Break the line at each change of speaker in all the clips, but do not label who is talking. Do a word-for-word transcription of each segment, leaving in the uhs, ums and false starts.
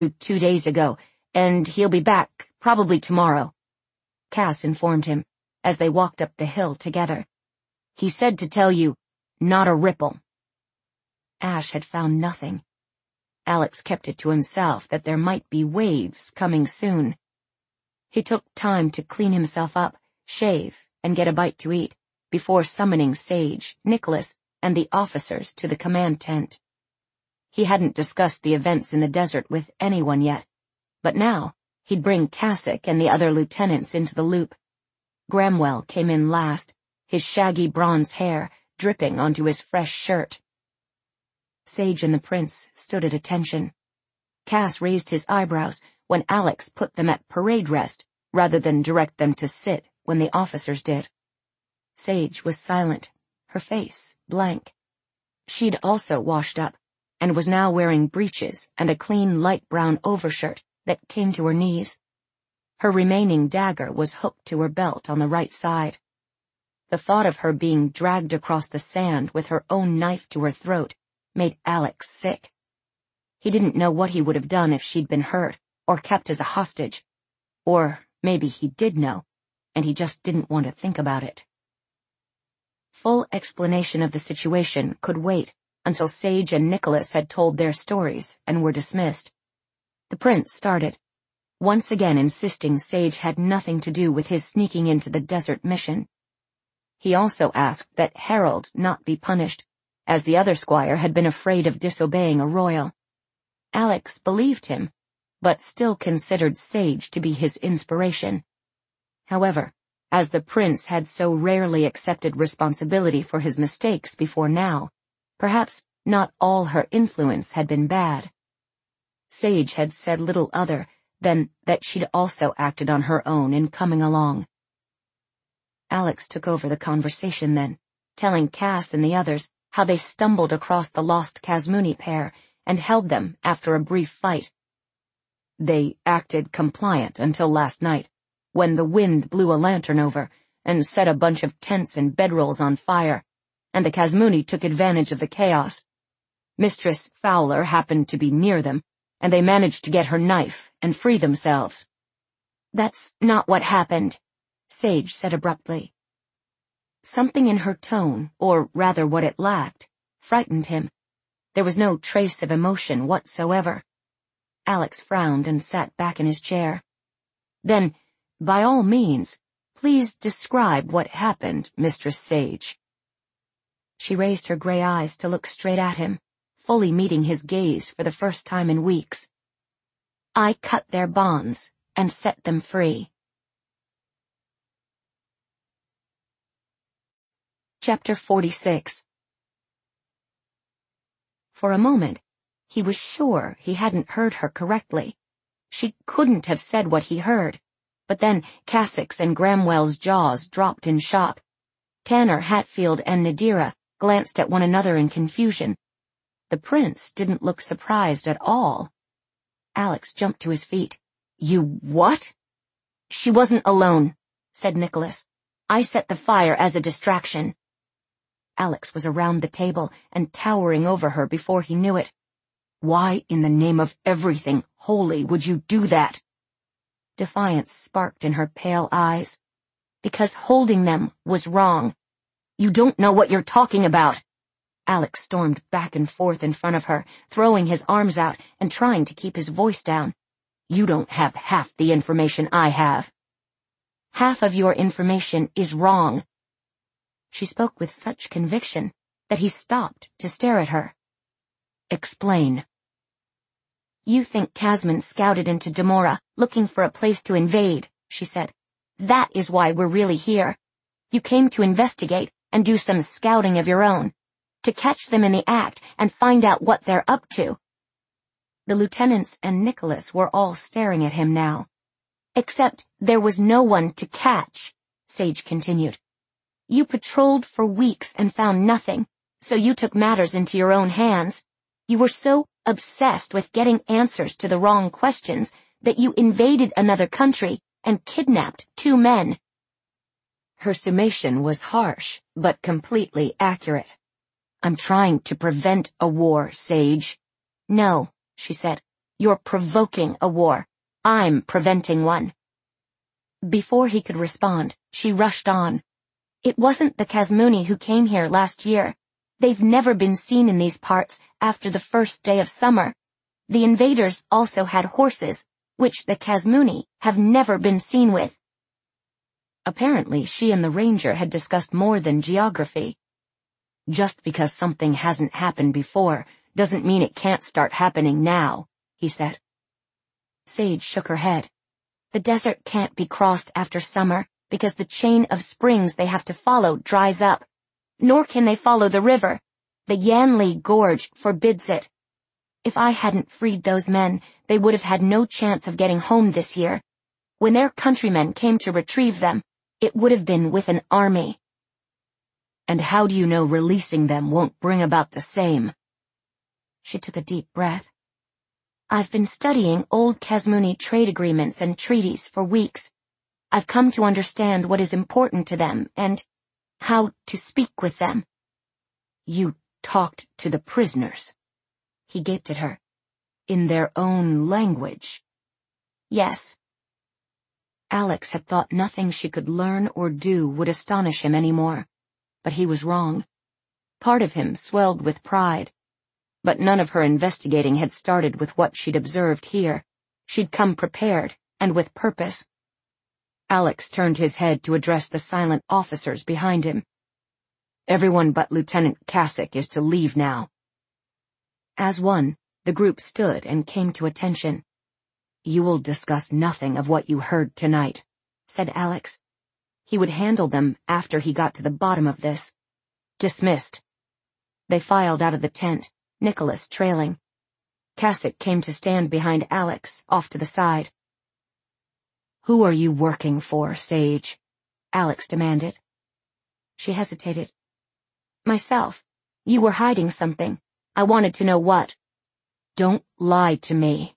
two days ago, and he'll be back probably tomorrow," Cass informed him, as they walked up the hill together. "He said to tell you, not a ripple." Ash had found nothing. Alex kept it to himself that there might be waves coming soon. He took time to clean himself up, shave, and get a bite to eat, before summoning Sage, Nicholas, and the officers to the command tent. He hadn't discussed the events in the desert with anyone yet, but now he'd bring Cassock and the other lieutenants into the loop. Gramwell came in last, his shaggy bronze hair dripping onto his fresh shirt. Sage and the prince stood at attention. Cass raised his eyebrows when Alex put them at parade rest rather than direct them to sit when the officers did. Sage was silent, her face blank. She'd also washed up, and was now wearing breeches and a clean light brown overshirt that came to her knees. Her remaining dagger was hooked to her belt on the right side. The thought of her being dragged across the sand with her own knife to her throat made Alex sick. He didn't know what he would have done if she'd been hurt or kept as a hostage. Or maybe he did know, and he just didn't want to think about it. Full explanation of the situation could wait until Sage and Nicholas had told their stories and were dismissed. The prince started, once again insisting Sage had nothing to do with his sneaking into the desert mission. He also asked that Harold not be punished, as the other squire had been afraid of disobeying a royal. Alex believed him, but still considered Sage to be his inspiration. However, as the prince had so rarely accepted responsibility for his mistakes before now, perhaps not all her influence had been bad. Sage had said little other than that she'd also acted on her own in coming along. Alex took over the conversation then, telling Cass and the others how they stumbled across the lost Kasmuni pair and held them after a brief fight. They acted compliant until last night, when the wind blew a lantern over and set a bunch of tents and bedrolls on fire, and the Kasmuni took advantage of the chaos. Mistress Fowler happened to be near them, and they managed to get her knife and free themselves. "That's not what happened," Sage said abruptly. Something in her tone, or rather what it lacked, frightened him. There was no trace of emotion whatsoever. Alex frowned and sat back in his chair. "Then, by all means, please describe what happened, Mistress Sage." She raised her gray eyes to look straight at him, fully meeting his gaze for the first time in weeks. "I cut their bonds and set them free." Chapter forty-six. For a moment, he was sure he hadn't heard her correctly. She couldn't have said what he heard, but then Cassock's and Gramwell's jaws dropped in shock. Tanner, Hatfield, and Nadira glanced at one another in confusion. The prince didn't look surprised at all. Alex jumped to his feet. "You what?" "She wasn't alone," said Nicholas. "I set the fire as a distraction." Alex was around the table and towering over her before he knew it. "Why in the name of everything holy would you do that?" Defiance sparked in her pale eyes. "Because holding them was wrong." "You don't know what you're talking about." Alex stormed back and forth in front of her, throwing his arms out and trying to keep his voice down. "You don't have half the information I have." "Half of your information is wrong." She spoke with such conviction that he stopped to stare at her. "Explain." "You think Kasman scouted into Demora, looking for a place to invade," she said. "That is why we're really here. You came to investigate and do some scouting of your own, to catch them in the act and find out what they're up to." The lieutenants and Nicholas were all staring at him now. "Except there was no one to catch," Sage continued. "You patrolled for weeks and found nothing, so you took matters into your own hands. You were so obsessed with getting answers to the wrong questions that you invaded another country and kidnapped two men." Her summation was harsh, but completely accurate. "I'm trying to prevent a war, Sage." "No," she said. You're provoking a war. I'm preventing one." Before he could respond, she rushed on. "It wasn't the Kasmuni who came here last year. They've never been seen in these parts after the first day of summer. The invaders also had horses, which the Kasmuni have never been seen with." Apparently, she and the ranger had discussed more than geography. "Just because something hasn't happened before doesn't mean it can't start happening now," he said. Sage shook her head. "The desert can't be crossed after summer because the chain of springs they have to follow dries up. Nor can they follow the river. The Yanli Gorge forbids it. If I hadn't freed those men, they would have had no chance of getting home this year. When their countrymen came to retrieve them, it would have been with an army." "And how do you know releasing them won't bring about the same?" She took a deep breath. "I've been studying old Kasmuni trade agreements and treaties for weeks. I've come to understand what is important to them and how to speak with them." "You talked to the prisoners?" He gaped at her. "In their own language?" "Yes." Alex had thought nothing she could learn or do would astonish him anymore, but he was wrong. Part of him swelled with pride. But none of her investigating had started with what she'd observed here. She'd come prepared, and with purpose. Alex turned his head to address the silent officers behind him. "Everyone but Lieutenant Kasich is to leave now." As one, the group stood and came to attention. "You will discuss nothing of what you heard tonight," said Alex. He would handle them after he got to the bottom of this. "Dismissed." They filed out of the tent, Nicholas trailing. Kasich came to stand behind Alex, off to the side. "Who are you working for, Sage?" Alex demanded. She hesitated. "Myself. You were hiding something. I wanted to know what." "Don't lie to me."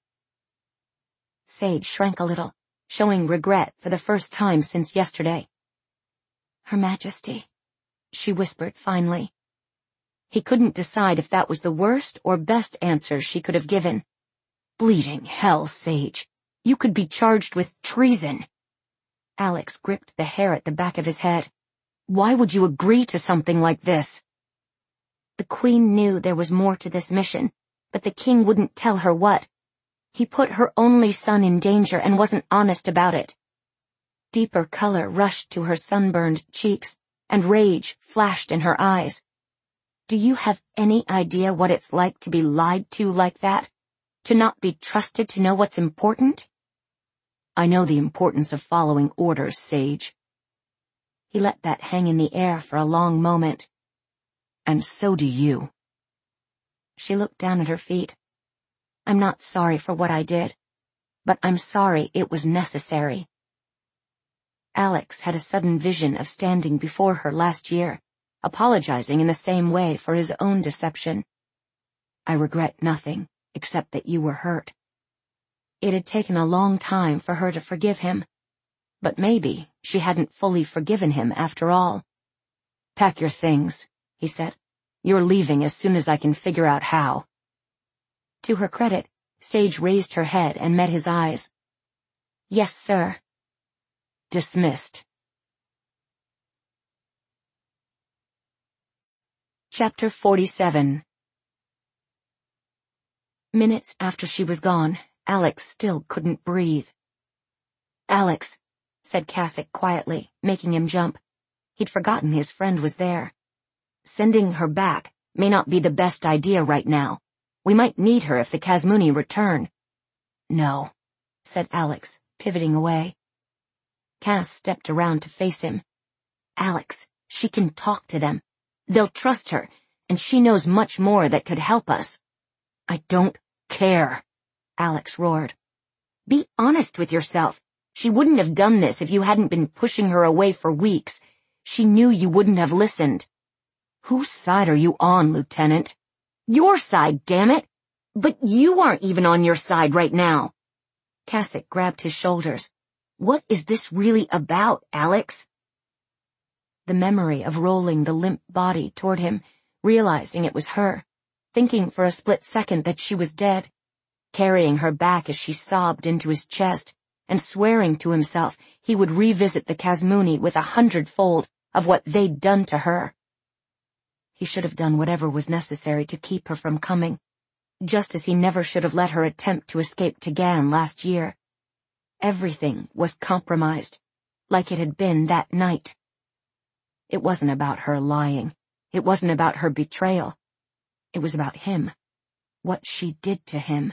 Sage shrank a little, showing regret for the first time since yesterday. "Her Majesty," she whispered finally. He couldn't decide if that was the worst or best answer she could have given. "Bleeding hell, Sage. You could be charged with treason." Alex gripped the hair at the back of his head. "Why would you agree to something like this?" "The Queen knew there was more to this mission, but the King wouldn't tell her what. He put her only son in danger and wasn't honest about it." Deeper color rushed to her sunburned cheeks, and rage flashed in her eyes. "Do you have any idea what it's like to be lied to like that? To not be trusted to know what's important?" "I know the importance of following orders, Sage." He let that hang in the air for a long moment. "And so do you." She looked down at her feet. "I'm not sorry for what I did, but I'm sorry it was necessary." Alex had a sudden vision of standing before her last year, apologizing in the same way for his own deception. "I regret nothing, except that you were hurt." It had taken a long time for her to forgive him, but maybe she hadn't fully forgiven him after all. "Pack your things," he said. "You're leaving as soon as I can figure out how." To her credit, Sage raised her head and met his eyes. "Yes, sir." Dismissed. Chapter forty-seven. Minutes after she was gone, Alex still couldn't breathe. "Alex," said Kasich quietly, making him jump. He'd forgotten his friend was there. "Sending her back may not be the best idea right now. We might need her if the Kasmuni return." "No," said Alex, pivoting away. Cass stepped around to face him. "Alex, she can talk to them. They'll trust her, and she knows much more that could help us." "I don't care," Alex roared. "Be honest with yourself. She wouldn't have done this if you hadn't been pushing her away for weeks. She knew you wouldn't have listened." "Whose side are you on, Lieutenant?" "Your side, damn it! But you aren't even on your side right now." Kasich grabbed his shoulders. "What is this really about, Alex?" The memory of rolling the limp body toward him, realizing it was her, thinking for a split second that she was dead. carrying her back as she sobbed into his chest, and swearing to himself he would revisit the Kasmooni with a hundredfold of what they'd done to her. He should have done whatever was necessary to keep her from coming, just as he never should have let her attempt to escape Tagan last year. Everything was compromised, like it had been that night. It wasn't about her lying. It wasn't about her betrayal. It was about him, what she did to him.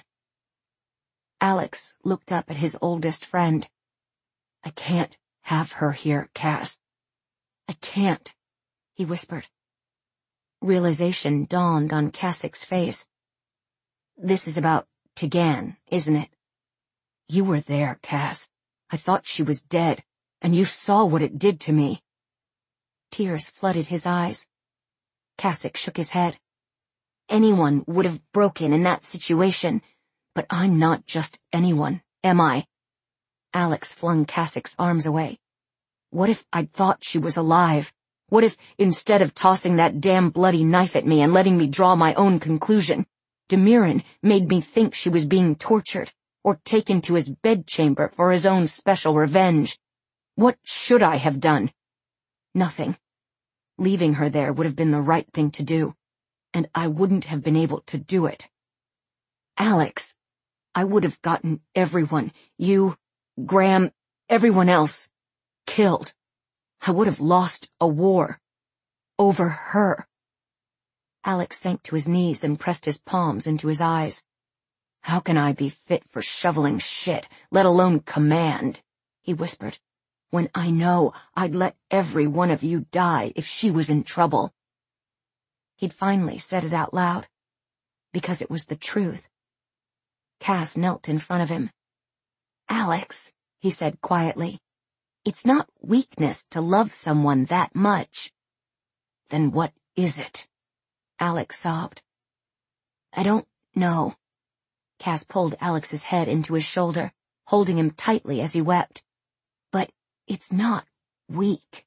Alex looked up at his oldest friend. "I can't have her here, Cass. I can't," he whispered. Realization dawned on Kasic's face. "This is about Tagan, isn't it? You were there, Cass. I thought she was dead, and you saw what it did to me." Tears flooded his eyes. Kasich shook his head. "Anyone would have broken in that situation, but I'm not just anyone, am I?" Alex flung Kasic's arms away. "What if I'd thought she was alive? What if, instead of tossing that damn bloody knife at me and letting me draw my own conclusion, Demirin made me think she was being tortured or taken to his bedchamber for his own special revenge? What should I have done? Nothing. Leaving her there would have been the right thing to do, and I wouldn't have been able to do it. Alex, I would have gotten everyone, you, Graham, everyone else, killed. I would have lost a war. Over her." Alex sank to his knees and pressed his palms into his eyes. "How can I be fit for shoveling shit, let alone command?" he whispered, "when I know I'd let every one of you die if she was in trouble." He'd finally said it out loud, because it was the truth. Cass knelt in front of him. "Alex," he said quietly, "it's not weakness to love someone that much." "Then what is it?" Alex sobbed. "I don't know." Cass pulled Alex's head into his shoulder, holding him tightly as he wept. "But it's not weak."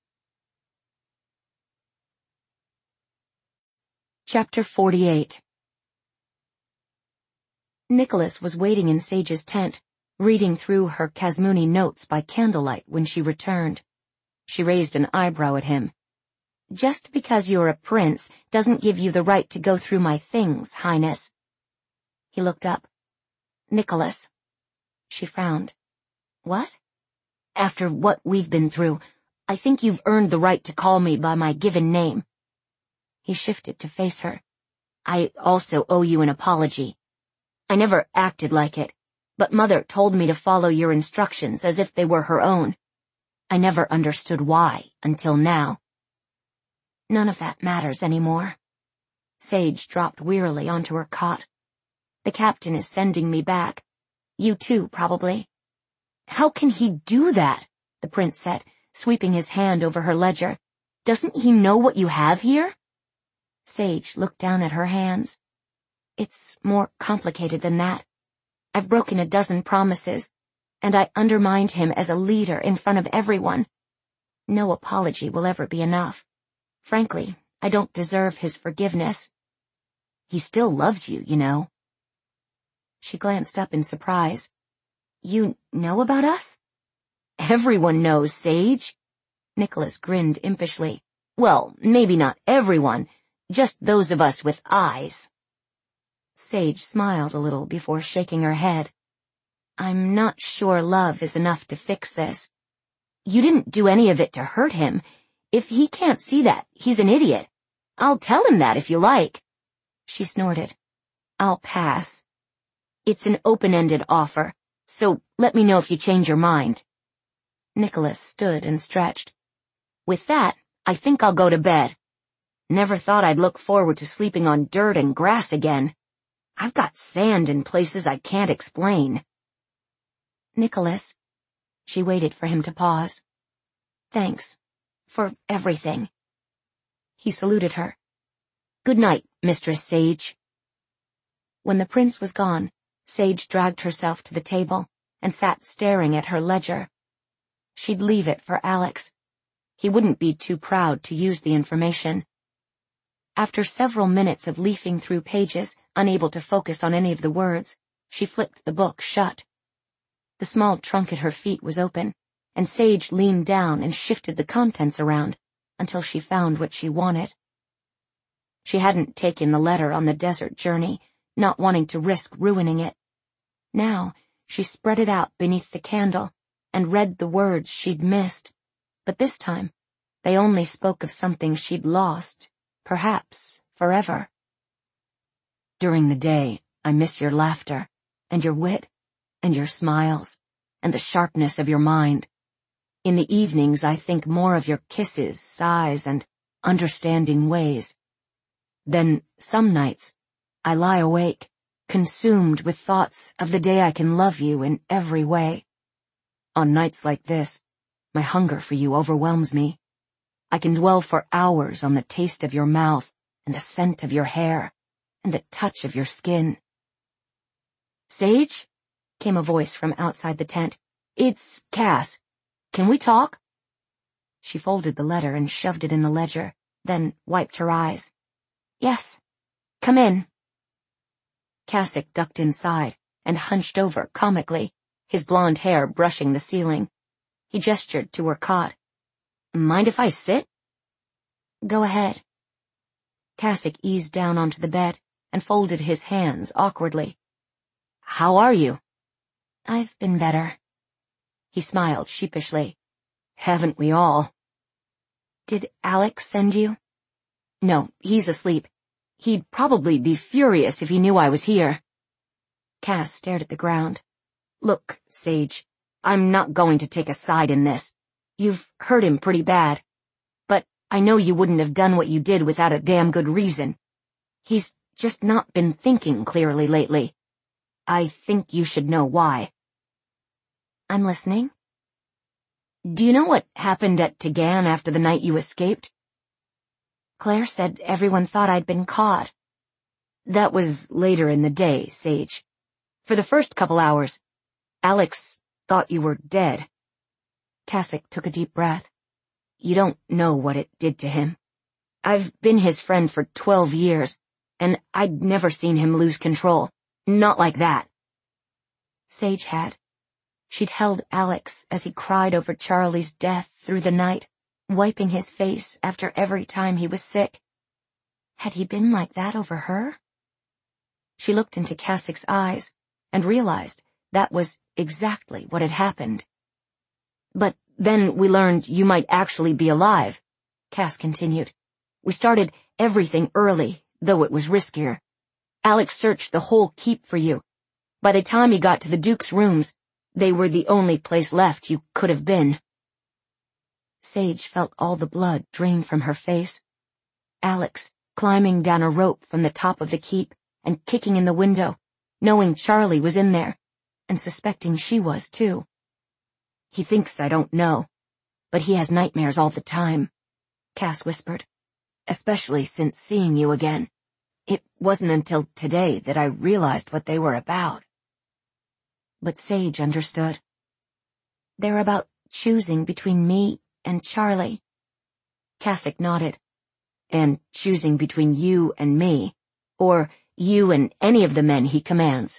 Chapter forty-eight. Nicholas was waiting in Sage's tent, reading through her Kasmooni notes by candlelight when she returned. She raised an eyebrow at him. "Just because you're a prince doesn't give you the right to go through my things, Highness." He looked up. "Nicholas." She frowned. "What?" "After what we've been through, I think you've earned the right to call me by my given name." He shifted to face her. "I also owe you an apology. I never acted like it, but Mother told me to follow your instructions as if they were her own. I never understood why until now." "None of that matters anymore." Sage dropped wearily onto her cot. "The captain is sending me back. You too, probably." "How can he do that?" the prince said, sweeping his hand over her ledger. "Doesn't he know what you have here?" Sage looked down at her hands. "It's more complicated than that. I've broken a dozen promises, and I undermined him as a leader in front of everyone. No apology will ever be enough. Frankly, I don't deserve his forgiveness. He still loves you, you know." She glanced up in surprise. "You know about us?" "Everyone knows, Sage." Nicholas grinned impishly. "Well, maybe not everyone, just those of us with eyes." Sage smiled a little before shaking her head. "I'm not sure love is enough to fix this. You didn't do any of it to hurt him. If he can't see that, he's an idiot. I'll tell him that if you like." She snorted. "I'll pass. It's an open-ended offer, so let me know if you change your mind." Nicholas stood and stretched. "With that, I think I'll go to bed. Never thought I'd look forward to sleeping on dirt and grass again. I've got sand in places I can't explain." "Nicholas." She waited for him to pause. "Thanks. For everything." He saluted her. "Good night, Mistress Sage." When the prince was gone, Sage dragged herself to the table and sat staring at her ledger. She'd leave it for Alex. He wouldn't be too proud to use the information. After several minutes of leafing through pages, unable to focus on any of the words, She flicked the book shut. The small trunk at her feet was open, and Sage leaned down and shifted the contents around until she found what she wanted. She hadn't taken the letter on the desert journey, not wanting to risk ruining it. Now, she spread it out beneath the candle and read the words she'd missed, but this time, they only spoke of something she'd lost, perhaps forever. During the day, I miss your laughter, and your wit, and your smiles, and the sharpness of your mind. In the evenings, I think more of your kisses, sighs, and understanding ways. Then, some nights, I lie awake, consumed with thoughts of the day I can love you in every way. On nights like this, my hunger for you overwhelms me. I can dwell for hours on the taste of your mouth, and the scent of your hair, and the touch of your skin. "Sage?" came a voice from outside the tent. "It's Cass. Can we talk?" She folded the letter and shoved it in the ledger, then wiped her eyes. "Yes. Come in." Cassock ducked inside and hunched over comically, his blonde hair brushing the ceiling. He gestured to her cot. "Mind if I sit?" "Go ahead." Cassock eased down onto the bed and folded his hands awkwardly. "How are you?" "I've been better." He smiled sheepishly. "Haven't we all?" "Did Alex send you?" "No, he's asleep. He'd probably be furious if he knew I was here." Cass stared at the ground. "Look, Sage, I'm not going to take a side in this. You've hurt him pretty bad. But I know you wouldn't have done what you did without a damn good reason. He's just not been thinking clearly lately. I think you should know why." "I'm listening." "Do you know what happened at Tegan after the night you escaped?" "Claire said everyone thought I'd been caught." "That was later in the day, Sage. For the first couple hours, Alex thought you were dead." Cassock took a deep breath. "You don't know what it did to him. I've been his friend for twelve years, and I'd never seen him lose control. Not like that." Sage had. She'd held Alex as he cried over Charlie's death through the night, wiping his face after every time he was sick. Had he been like that over her? She looked into Cassock's eyes and realized that was exactly what had happened. "But then we learned you might actually be alive," Cass continued. "We started everything early, though it was riskier. Alex searched the whole keep for you. By the time he got to the Duke's rooms, they were the only place left you could have been." Sage felt all the blood drain from her face. Alex climbing down a rope from the top of the keep and kicking in the window, knowing Charlie was in there, and suspecting she was too. "He thinks I don't know, but he has nightmares all the time," Cass whispered. "Especially since seeing you again. It wasn't until today that I realized what they were about." But Sage understood. "They're about choosing between me and Charlie." Cassock nodded. "And choosing between you and me, or you and any of the men he commands."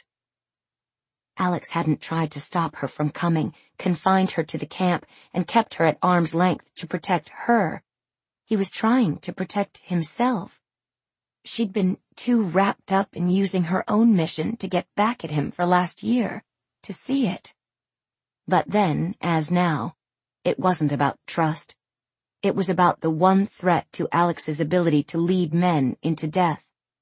Alex hadn't tried to stop her from coming, confined her to the camp, and kept her at arm's length to protect her. He was trying to protect himself. She'd been too wrapped up in using her own mission to get back at him for last year, to see it. But then, as now, it wasn't about trust. It was about the one threat to Alex's ability to lead men into death.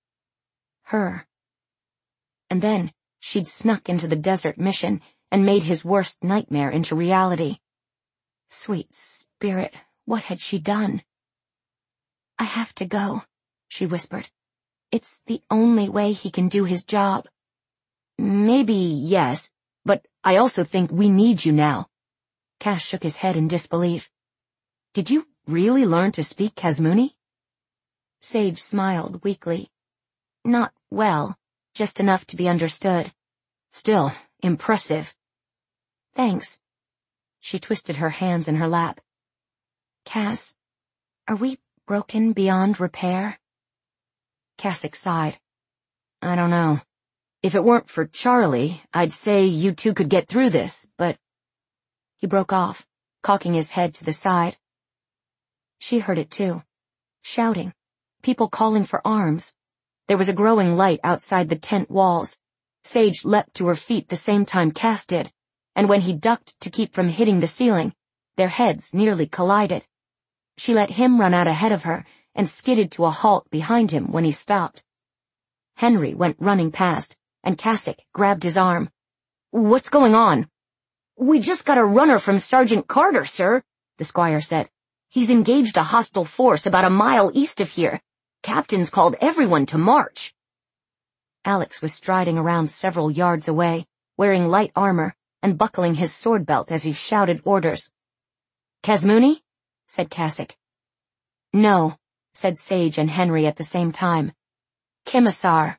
Her. And then she'd snuck into the desert mission and made his worst nightmare into reality. Sweet spirit, what had she done? "I have to go," she whispered. "It's the only way he can do his job." "Maybe, yes, but I also think we need you now." Cass shook his head in disbelief. "Did you really learn to speak Kazmuni?" Sage smiled weakly. "Not well, just enough to be understood." "Still, impressive." "Thanks." She twisted her hands in her lap. "Cass, are we broken beyond repair?" Cassock sighed. "I don't know. If it weren't for Charlie, I'd say you two could get through this, but—" He broke off, cocking his head to the side. She heard it too. Shouting. People calling for arms. There was a growing light outside the tent walls. Sage leapt to her feet the same time Cass did, and when he ducked to keep from hitting the ceiling, their heads nearly collided. She let him run out ahead of her and skidded to a halt behind him when he stopped. Henry went running past, and Cassock grabbed his arm. "What's going on?" "We just got a runner from Sergeant Carter, sir," the squire said. "He's engaged a hostile force about a mile east of here. Captain's called everyone to march." Alex was striding around several yards away, wearing light armor and buckling his sword belt as he shouted orders. "Kasmooni?" said Cassock. "No," said Sage and Henry at the same time. "Kimisar."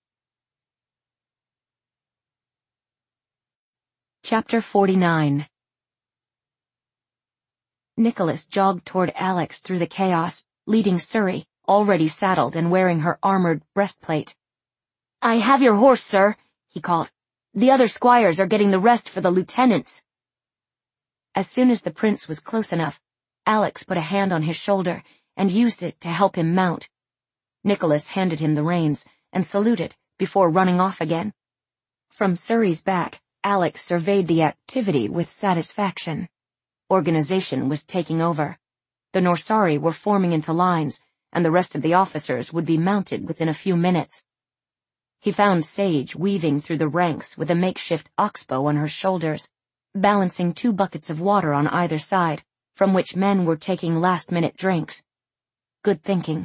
Chapter forty-nine. Nicholas jogged toward Alex through the chaos, leading Suri, already saddled and wearing her armored breastplate. "I have your horse, sir," he called. "The other squires are getting the rest for the lieutenants." As soon as the prince was close enough, Alex put a hand on his shoulder and used it to help him mount. Nicholas handed him the reins and saluted before running off again. From Suri's back, Alex surveyed the activity with satisfaction. Organization was taking over. The Norsari were forming into lines, and the rest of the officers would be mounted within a few minutes. He found Sage weaving through the ranks with a makeshift oxbow on her shoulders, balancing two buckets of water on either side, from which men were taking last-minute drinks. Good thinking.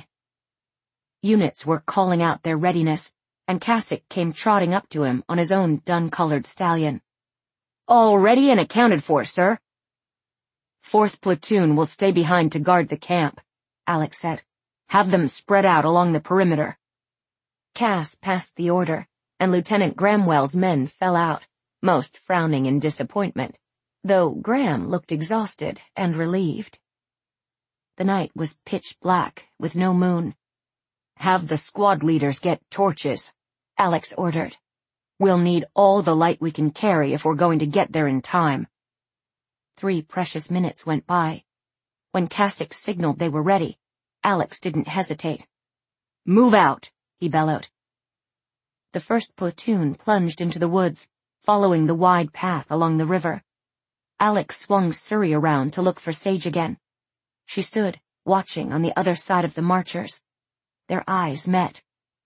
Units were calling out their readiness, and Cassock came trotting up to him on his own dun-colored stallion. "All ready and accounted for, sir." "Fourth platoon will stay behind to guard the camp," Alex said. "Have them spread out along the perimeter." Cass passed the order, and Lieutenant Gramwell's men fell out, most frowning in disappointment, though Graham looked exhausted and relieved. The night was pitch black, with no moon. "Have the squad leaders get torches," Alex ordered. "We'll need all the light we can carry if we're going to get there in time." Three precious minutes went by. When Cassock signaled they were ready, Alex didn't hesitate. "Move out," he bellowed. The first platoon plunged into the woods, following the wide path along the river. Alex swung Suri around to look for Sage again. She stood, watching on the other side of the marchers. Their eyes met.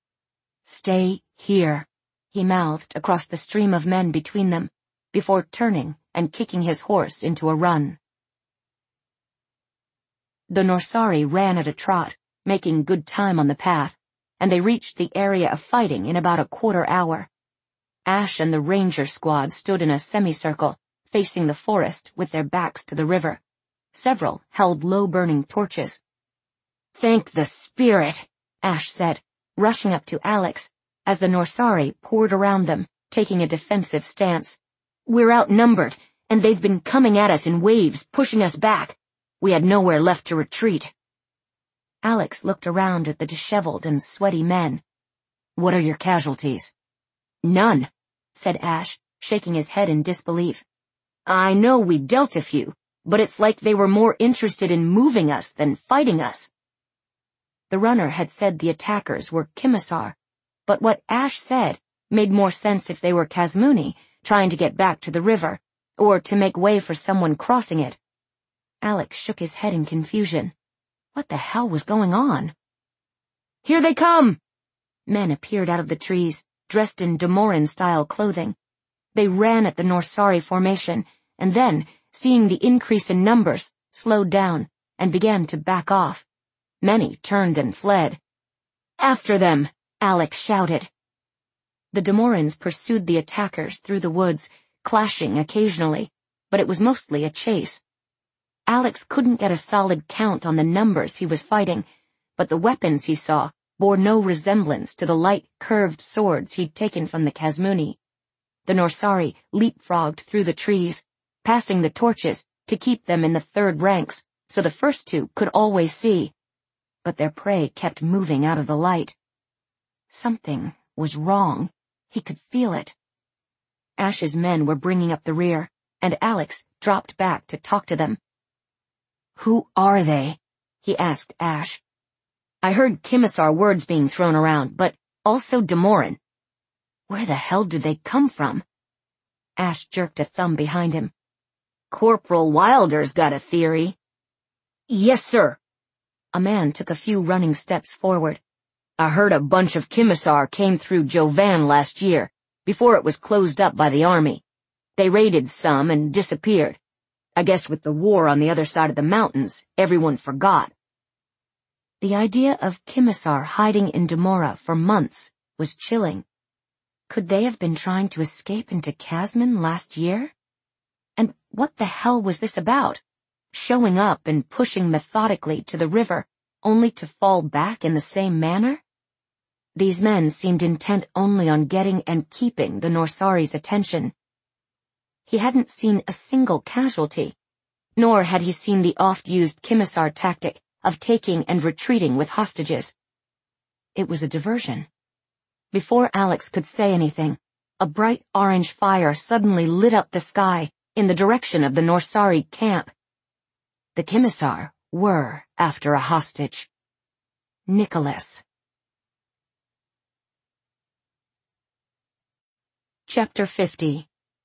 "Stay here," he mouthed across the stream of men between them, before turning and kicking his horse into a run. The Norsari ran at a trot, making good time on the path, and they reached the area of fighting in about a quarter hour. Ash and the ranger squad stood in a semicircle, facing the forest with their backs to the river. Several held low-burning torches. "Thank the spirit," Ash said, rushing up to Alex, as the Norsari poured around them, taking a defensive stance. "We're outnumbered, and they've been coming at us in waves, pushing us back. We had nowhere left to retreat." Alex looked around at the disheveled and sweaty men. "What are your casualties?" "None," said Ash, shaking his head in disbelief. "I know we dealt a few, but it's like they were more interested in moving us than fighting us." The runner had said the attackers were Kimisar, but what Ash said made more sense if they were Kasmooni trying to get back to the river, or to make way for someone crossing it. Alex shook his head in confusion. What the hell was going on? "Here they come!" Men appeared out of the trees, dressed in Demoran-style clothing. They ran at the Norsari formation, and then, seeing the increase in numbers, slowed down and began to back off. Many turned and fled. "After them!" Alex shouted. The Demorans pursued the attackers through the woods, clashing occasionally, but it was mostly a chase. Alex couldn't get a solid count on the numbers he was fighting, but the weapons he saw bore no resemblance to the light, curved swords he'd taken from the Kasmooni. The Norsari leapfrogged through the trees, passing the torches to keep them in the third ranks so the first two could always see. But their prey kept moving out of the light. Something was wrong, He could feel it. Ash's men were bringing up the rear, and Alex dropped back to talk to them. "Who are they?" he asked Ash. "I heard Kimisar words being thrown around, but also Demoran. Where the hell did they come from?" Ash jerked a thumb behind him. "Corporal Wilder's got a theory." "Yes, sir." A man took a few running steps forward. "I heard a bunch of Kimisar came through Jovan last year, before it was closed up by the army. They raided some and disappeared. I guess with the war on the other side of the mountains, everyone forgot." The idea of Kimisar hiding in Demora for months was chilling. Could they have been trying to escape into Casman last year? And what the hell was this about? Showing up and pushing methodically to the river, only to fall back in the same manner? These men seemed intent only on getting and keeping the Norsari's attention. He hadn't seen a single casualty, nor had he seen the oft-used Kimisar tactic of taking and retreating with hostages. It was a diversion. Before Alex could say anything, a bright orange fire suddenly lit up the sky in the direction of the Norsari camp. The Kimisar were after a hostage. Nicholas. Chapter fifty.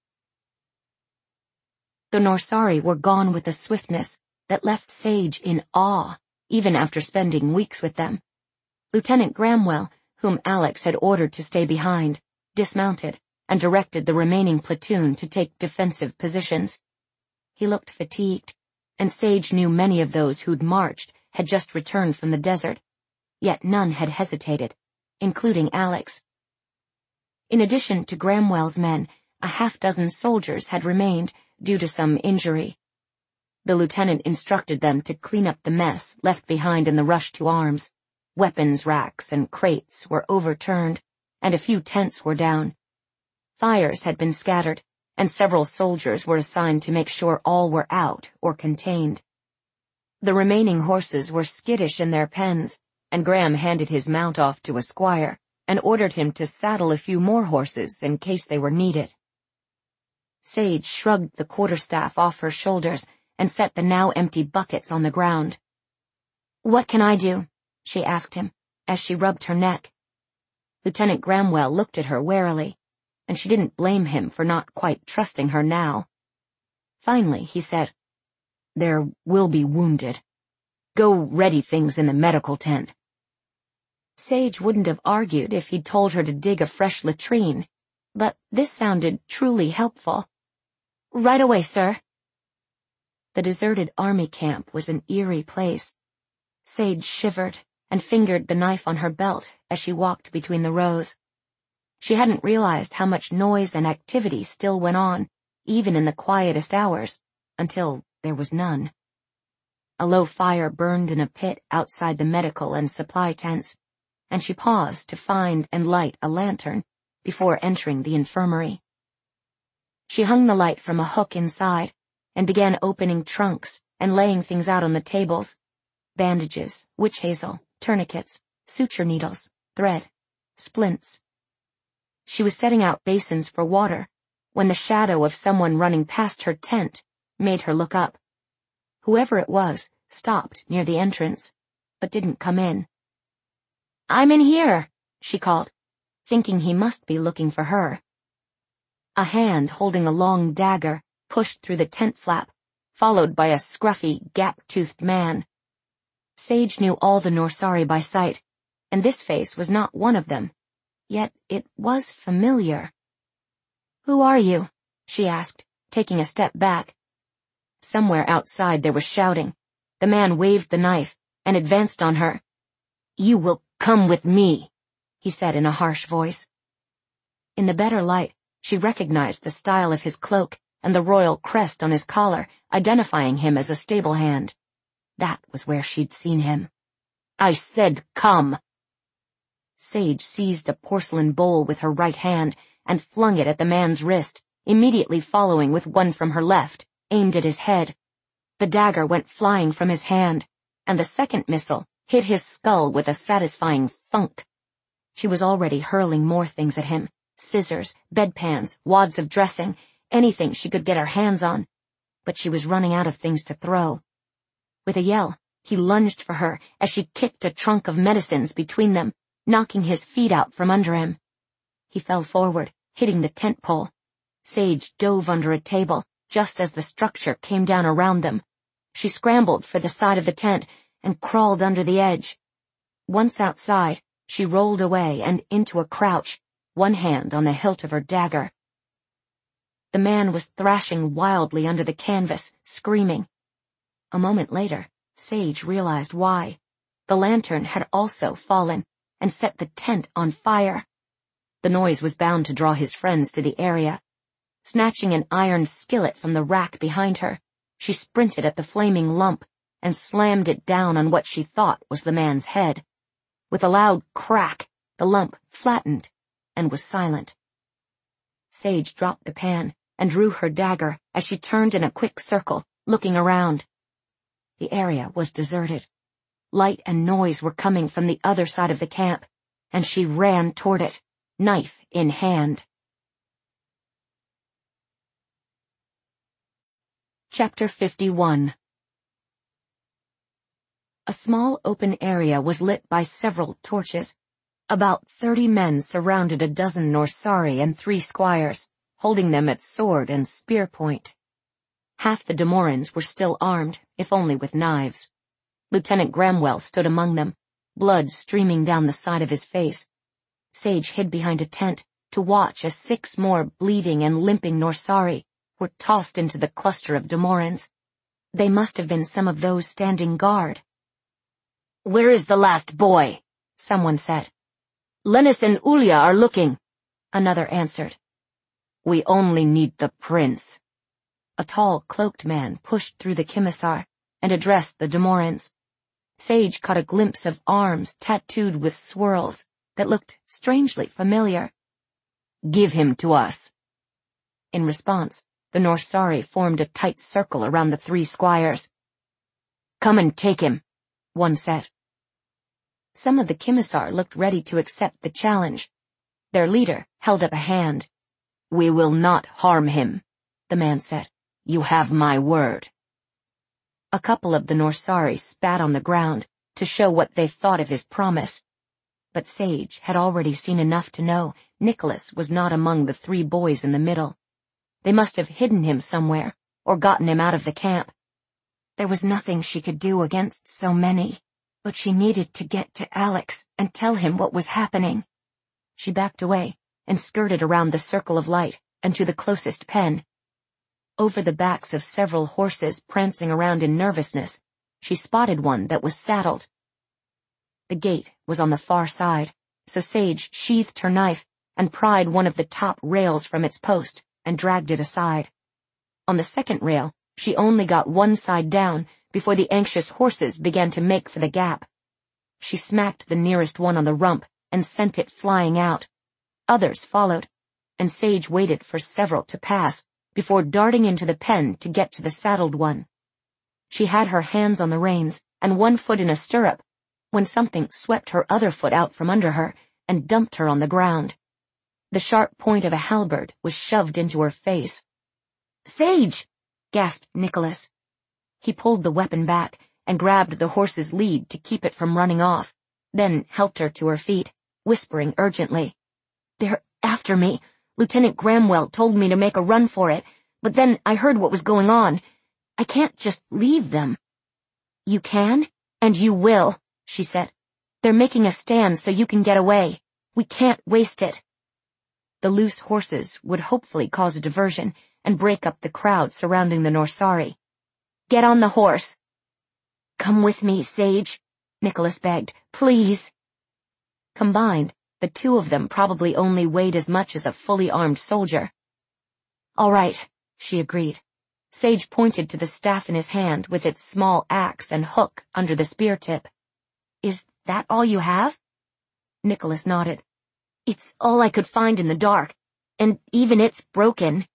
The Norsari were gone with a swiftness that left Sage in awe, even after spending weeks with them. Lieutenant Gramwell, whom Alex had ordered to stay behind, dismounted and directed the remaining platoon to take defensive positions. He looked fatigued, and Sage knew many of those who'd marched had just returned from the desert, yet none had hesitated, including Alex. In addition to Gramwell's men, a half-dozen soldiers had remained due to some injury. The lieutenant instructed them to clean up the mess left behind in the rush to arms. Weapons racks and crates were overturned, and a few tents were down. Fires had been scattered, and several soldiers were assigned to make sure all were out or contained. The remaining horses were skittish in their pens, and Graham handed his mount off to a squire and ordered him to saddle a few more horses in case they were needed. Sage shrugged the quarterstaff off her shoulders and set the now empty buckets on the ground. "What can I do?" she asked him, as she rubbed her neck. Lieutenant Gramwell looked at her warily, and she didn't blame him for not quite trusting her now. Finally, he said, "There will be wounded. Go ready things in the medical tent." Sage wouldn't have argued if he'd told her to dig a fresh latrine, but this sounded truly helpful. "Right away, sir." The deserted army camp was an eerie place. Sage shivered and fingered the knife on her belt as she walked between the rows. She hadn't realized how much noise and activity still went on, even in the quietest hours, until there was none. A low fire burned in a pit outside the medical and supply tents, and she paused to find and light a lantern before entering the infirmary. She hung the light from a hook inside and began opening trunks and laying things out on the tables: bandages, witch hazel, tourniquets, suture needles, thread, splints. She was setting out basins for water when the shadow of someone running past her tent made her look up. Whoever it was stopped near the entrance, but didn't come in. "I'm in here," she called, thinking he must be looking for her. A hand holding a long dagger pushed through the tent flap, followed by a scruffy, gap-toothed man. Sage knew all the Norsari by sight, and this face was not one of them, yet it was familiar. "Who are you?" she asked, taking a step back. Somewhere outside there was shouting. The man waved the knife and advanced on her. "You will come with me," he said in a harsh voice. In the better light, she recognized the style of his cloak and the royal crest on his collar, identifying him as a stable hand. That was where she'd seen him. "I said come." Sage seized a porcelain bowl with her right hand and flung it at the man's wrist, immediately following with one from her left, aimed at his head. The dagger went flying from his hand, and the second missile hit his skull with a satisfying thunk. She was already hurling more things at him, Scissors, bedpans, wads of dressing, anything she could get her hands on. But she was running out of things to throw. With a yell, he lunged for her as she kicked a trunk of medicines between them, knocking his feet out from under him. He fell forward, hitting the tent pole. Sage dove under a table, just as the structure came down around them. She scrambled for the side of the tent and crawled under the edge. Once outside, she rolled away and into a crouch, one hand on the hilt of her dagger. The man was thrashing wildly under the canvas, screaming. A moment later, Sage realized why. The lantern had also fallen and set the tent on fire. The noise was bound to draw his friends to the area. Snatching an iron skillet from the rack behind her, she sprinted at the flaming lump and slammed it down on what she thought was the man's head. With a loud crack, the lump flattened and was silent. Sage dropped the pan and drew her dagger as she turned in a quick circle, looking around. The area was deserted. Light and noise were coming from the other side of the camp, and she ran toward it, knife in hand. Chapter fifty-one. A small open area was lit by several torches. About thirty men surrounded a dozen Norsari and three squires, holding them at sword and spear point. Half the Demorans were still armed, if only with knives. Lieutenant Gramwell stood among them, blood streaming down the side of his face. Sage hid behind a tent to watch as six more bleeding and limping Norsari were tossed into the cluster of Demorans. They must have been some of those standing guard. "Where is the last boy?" someone said. "Lennis and Ulya are looking," another answered. "We only need the prince." A tall, cloaked man pushed through the Commissar and addressed the Demorans. Sage caught a glimpse of arms tattooed with swirls that looked strangely familiar. "Give him to us." In response, the Norsari formed a tight circle around the three squires. "Come and take him," one said. Some of the Commissar looked ready to accept the challenge. Their leader held up a hand. "We will not harm him," the man said. "You have my word." A couple of the Norsari spat on the ground to show what they thought of his promise. But Sage had already seen enough to know Nicholas was not among the three boys in the middle. They must have hidden him somewhere or gotten him out of the camp. There was nothing she could do against so many, but she needed to get to Alex and tell him what was happening. She backed away and skirted around the circle of light and to the closest pen. Over the backs of several horses prancing around in nervousness, she spotted one that was saddled. The gate was on the far side, so Sage sheathed her knife and pried one of the top rails from its post and dragged it aside. On the second rail, she only got one side down before the anxious horses began to make for the gap. She smacked the nearest one on the rump and sent it flying out. Others followed, and Sage waited for several to pass before darting into the pen to get to the saddled one. She had her hands on the reins and one foot in a stirrup when something swept her other foot out from under her and dumped her on the ground. The sharp point of a halberd was shoved into her face. "Sage!" gasped Nicholas. He pulled the weapon back and grabbed the horse's lead to keep it from running off, then helped her to her feet, whispering urgently. "They're after me. Lieutenant Gramwell told me to make a run for it, but then I heard what was going on. I can't just leave them." "You can, and you will," she said. "They're making a stand so you can get away. We can't waste it." The loose horses would hopefully cause a diversion and break up the crowd surrounding the Norsari. "Get on the horse." "Come with me, Sage," Nicholas begged. "Please." Combined, the two of them probably only weighed as much as a fully armed soldier. "All right," she agreed. Sage pointed to the staff in his hand with its small axe and hook under the spear tip. "Is that all you have?" Nicholas nodded. "It's all I could find in the dark, and even it's broken."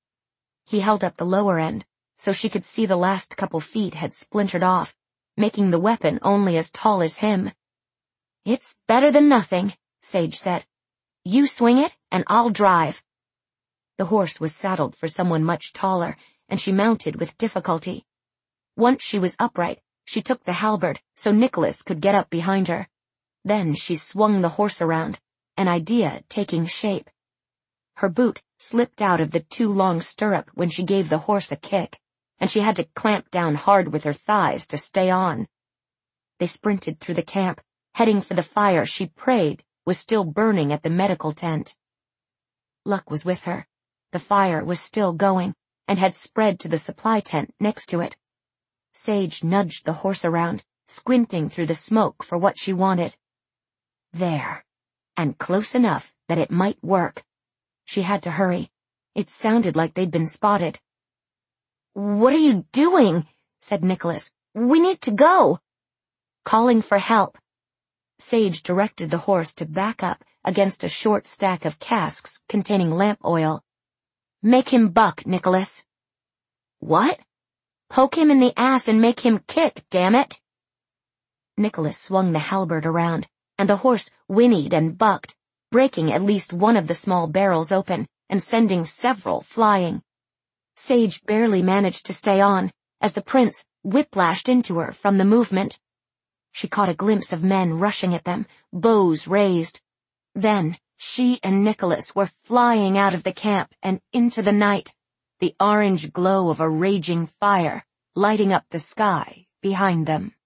He held up the lower end, so she could see the last couple feet had splintered off, making the weapon only as tall as him. "It's better than nothing," Sage said. "You swing it, and I'll drive." The horse was saddled for someone much taller, and she mounted with difficulty. Once she was upright, she took the halberd so Nicholas could get up behind her. Then she swung the horse around, an idea taking shape. Her boot slipped out of the too long stirrup when she gave the horse a kick, and she had to clamp down hard with her thighs to stay on. They sprinted through the camp, heading for the fire she prayed was still burning at the medical tent. Luck was with her. The fire was still going, and had spread to the supply tent next to it. Sage nudged the horse around, squinting through the smoke for what she wanted. There, and close enough that it might work. She had to hurry. It sounded like they'd been spotted. "What are you doing?" said Nicholas. "We need to go." "Calling for help." Sage directed the horse to back up against a short stack of casks containing lamp oil. "Make him buck, Nicholas." "What?" "Poke him in the ass and make him kick, damn it." Nicholas swung the halberd around, and the horse whinnied and bucked, breaking at least one of the small barrels open and sending several flying. Sage barely managed to stay on, as the prince whiplashed into her from the movement. She caught a glimpse of men rushing at them, bows raised. Then she and Nicholas were flying out of the camp and into the night, the orange glow of a raging fire lighting up the sky behind them.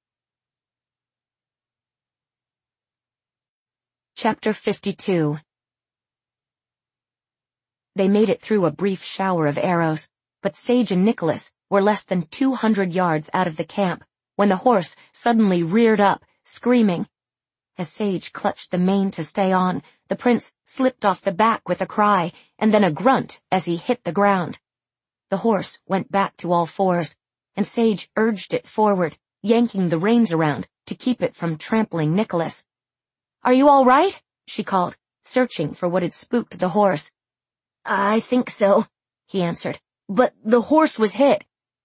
Chapter fifty-two. They made it through a brief shower of arrows, but Sage and Nicholas were less than two hundred yards out of the camp when the horse suddenly reared up, screaming. As Sage clutched the mane to stay on, the prince slipped off the back with a cry, and then a grunt as he hit the ground. The horse went back to all fours, and Sage urged it forward, yanking the reins around to keep it from trampling Nicholas. "Are you all right?" she called, searching for what had spooked the horse. "I think so," he answered, "but the horse was hit."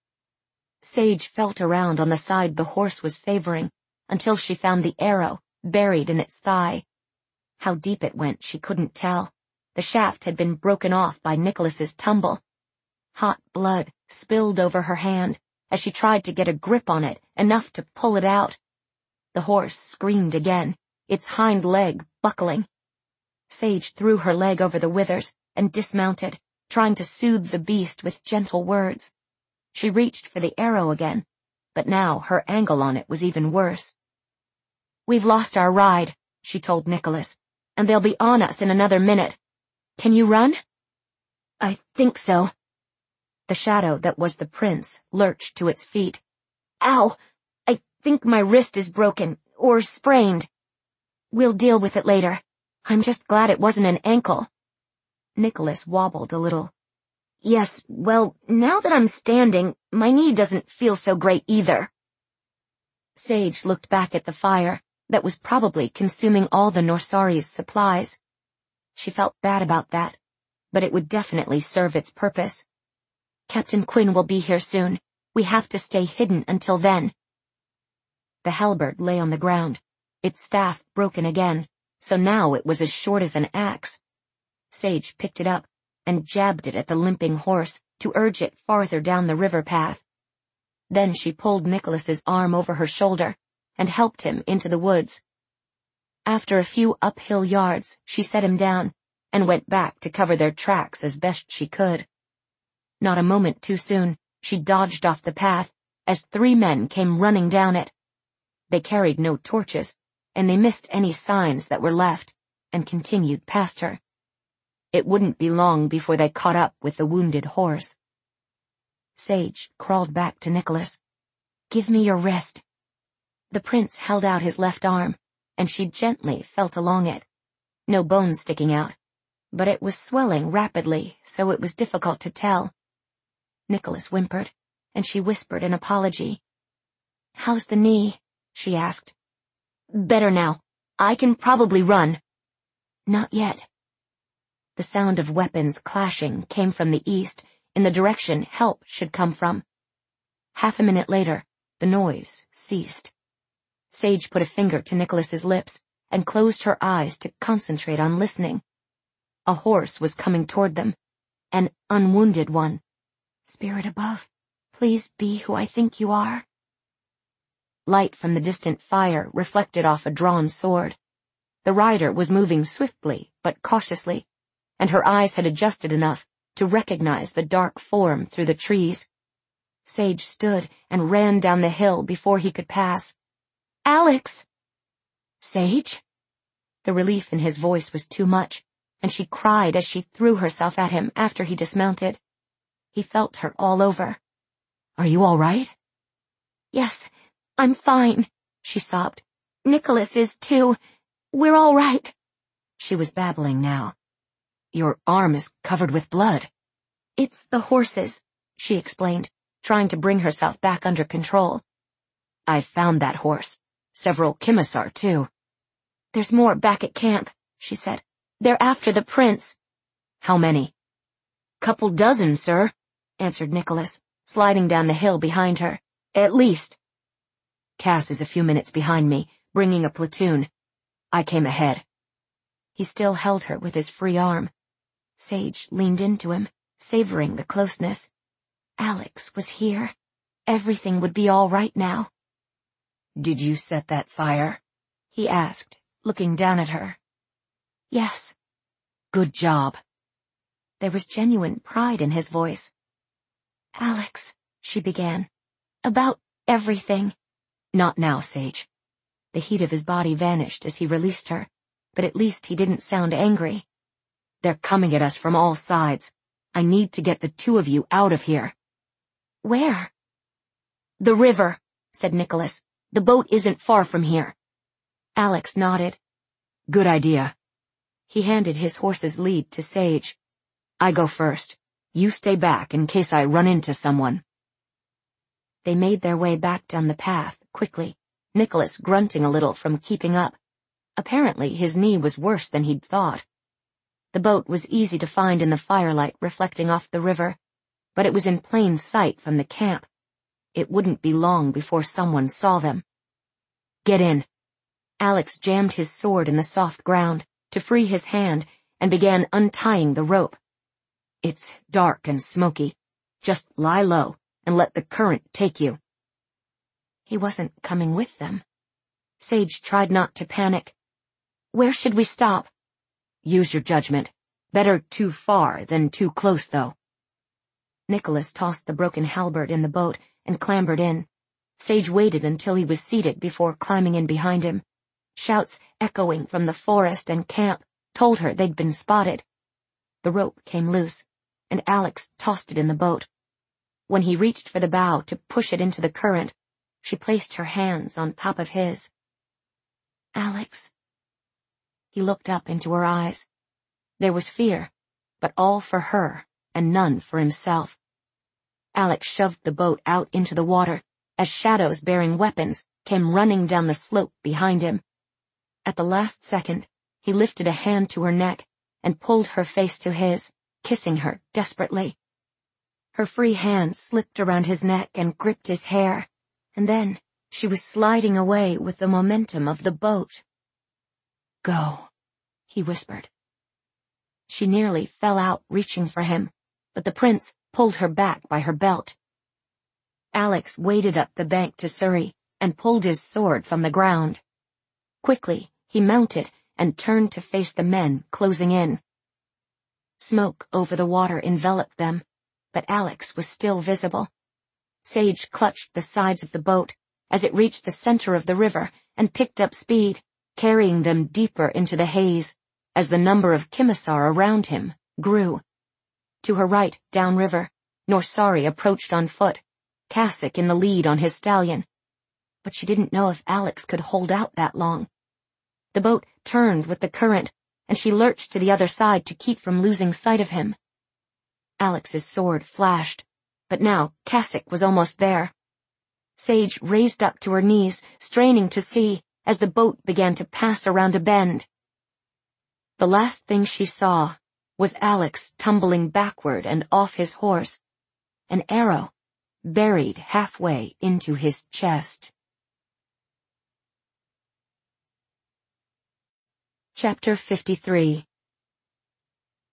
Sage felt around on the side the horse was favoring, until she found the arrow buried in its thigh. How deep it went she couldn't tell. The shaft had been broken off by Nicholas's tumble. Hot blood spilled over her hand as she tried to get a grip on it enough to pull it out. The horse screamed again, its hind leg buckling. Sage threw her leg over the withers and dismounted, trying to soothe the beast with gentle words. She reached for the arrow again, but now her angle on it was even worse. "We've lost our ride," she told Nicholas, "and they'll be on us in another minute. Can you run?" "I think so." The shadow that was the prince lurched to its feet. "Ow! I think my wrist is broken, or sprained." "We'll deal with it later. I'm just glad it wasn't an ankle." Nicholas wobbled a little. "Yes, well, now that I'm standing, my knee doesn't feel so great either." Sage looked back at the fire that was probably consuming all the Norsari's supplies. She felt bad about that, but it would definitely serve its purpose. "Captain Quinn will be here soon. We have to stay hidden until then." The halberd lay on the ground, its staff broken again, so now it was as short as an axe. Sage picked it up and jabbed it at the limping horse to urge it farther down the river path. Then she pulled Nicholas's arm over her shoulder and helped him into the woods. After a few uphill yards, she set him down and went back to cover their tracks as best she could. Not a moment too soon, she dodged off the path as three men came running down it. They carried no torches, and they missed any signs that were left and continued past her. It wouldn't be long before they caught up with the wounded horse. Sage crawled back to Nicholas. "Give me your wrist." The prince held out his left arm, and she gently felt along it. No bones sticking out, but it was swelling rapidly, so it was difficult to tell. Nicholas whimpered, and she whispered an apology. "How's the knee?" she asked. "Better now. I can probably run." "Not yet." The sound of weapons clashing came from the east, in the direction help should come from. Half a minute later, the noise ceased. Sage put a finger to Nicholas's lips and closed her eyes to concentrate on listening. A horse was coming toward them. An unwounded one. "Spirit above, please be who I think you are." Light from the distant fire reflected off a drawn sword. The rider was moving swiftly but cautiously, and her eyes had adjusted enough to recognize the dark form through the trees. Sage stood and ran down the hill before he could pass. "Alex!" "Sage?" The relief in his voice was too much, and she cried as she threw herself at him after he dismounted. He felt her all over. "Are you all right?" "Yes, I'm fine," she sobbed. "Nicholas is too. We're all right." She was babbling now. "Your arm is covered with blood." "It's the horses," she explained, trying to bring herself back under control. "I found that horse. Several Kimisar, too." "There's more back at camp," she said. "They're after the prince." "How many?" "Couple dozen, sir," answered Nicholas, sliding down the hill behind her. "At least." "Cass is a few minutes behind me, bringing a platoon. I came ahead." He still held her with his free arm. Sage leaned into him, savoring the closeness. Alex was here. Everything would be all right now. "Did you set that fire?" he asked, looking down at her. "Yes." "Good job." There was genuine pride in his voice. "Alex," she began, "about everything." "Not now, Sage." The heat of his body vanished as he released her, but at least he didn't sound angry. "They're coming at us from all sides. I need to get the two of you out of here." "Where?" "The river," said Nicholas. "The boat isn't far from here." Alex nodded. "Good idea." He handed his horse's lead to Sage. "I go first. You stay back in case I run into someone." They made their way back down the path, quickly, Nicholas grunting a little from keeping up. Apparently his knee was worse than he'd thought. The boat was easy to find in the firelight reflecting off the river, but it was in plain sight from the camp. It wouldn't be long before someone saw them. "Get in." Alex jammed his sword in the soft ground to free his hand and began untying the rope. "It's dark and smoky. Just lie low and let the current take you." He wasn't coming with them. Sage tried not to panic. "Where should we stop?" "Use your judgment. Better too far than too close, though." Nicholas tossed the broken halberd in the boat and clambered in. Sage waited until he was seated before climbing in behind him. Shouts echoing from the forest and camp told her they'd been spotted. The rope came loose, and Alex tossed it in the boat. When he reached for the bow to push it into the current, she placed her hands on top of his. "Alex." He looked up into her eyes. There was fear, but all for her and none for himself. Alex shoved the boat out into the water as shadows bearing weapons came running down the slope behind him. At the last second, he lifted a hand to her neck and pulled her face to his, kissing her desperately. Her free hand slipped around his neck and gripped his hair, and then she was sliding away with the momentum of the boat. "Go," he whispered. She nearly fell out reaching for him, but the prince pulled her back by her belt. Alex waded up the bank to Surrey and pulled his sword from the ground. Quickly, he mounted and turned to face the men closing in. Smoke over the water enveloped them, but Alex was still visible. Sage clutched the sides of the boat as it reached the center of the river and picked up speed, carrying them deeper into the haze as the number of Kimisar around him grew. To her right, downriver, Norsari approached on foot, Kasich in the lead on his stallion. But she didn't know if Alex could hold out that long. The boat turned with the current, and she lurched to the other side to keep from losing sight of him. Alex's sword flashed, but now Kasich was almost there. Sage raised up to her knees, straining to see as the boat began to pass around a bend. The last thing she saw was Alex tumbling backward and off his horse, an arrow buried halfway into his chest. Chapter fifty-three.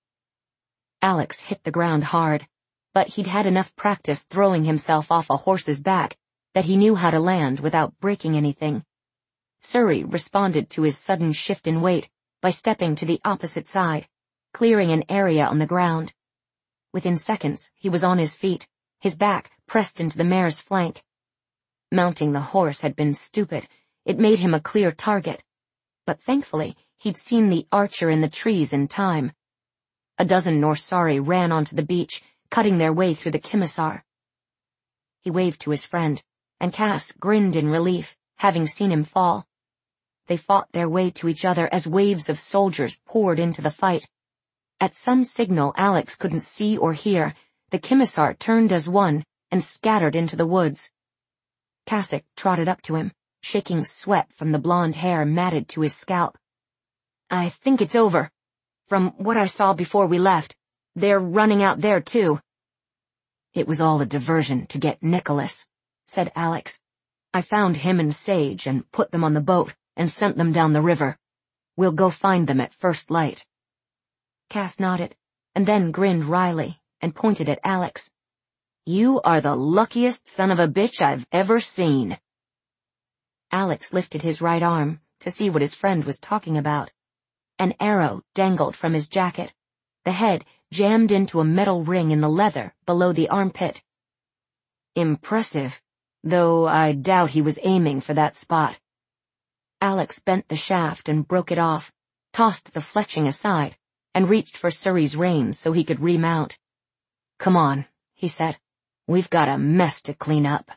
Alex hit the ground hard, but he'd had enough practice throwing himself off a horse's back that he knew how to land without breaking anything. Surrey responded to his sudden shift in weight by stepping to the opposite side, clearing an area on the ground. Within seconds, he was on his feet, his back pressed into the mare's flank. Mounting the horse had been stupid. It made him a clear target. But thankfully, he'd seen the archer in the trees in time. A dozen Norsari ran onto the beach, cutting their way through the Kimisar. He waved to his friend, and Cass grinned in relief, having seen him fall. They fought their way to each other as waves of soldiers poured into the fight. At some signal Alex couldn't see or hear, the Kimisar turned as one and scattered into the woods. Kasich trotted up to him, shaking sweat from the blonde hair matted to his scalp. "I think it's over. From what I saw before we left, they're running out there too." "It was all a diversion to get Nicholas," said Alex. "I found him and Sage and put them on the boat and sent them down the river. We'll go find them at first light." Cass nodded, and then grinned wryly and pointed at Alex. "You are the luckiest son of a bitch I've ever seen." Alex lifted his right arm to see what his friend was talking about. An arrow dangled from his jacket, the head jammed into a metal ring in the leather below the armpit. "Impressive, though I doubt he was aiming for that spot." Alex bent the shaft and broke it off, tossed the fletching aside, and reached for Surrey's reins so he could remount. "Come on," he said. "We've got a mess to clean up."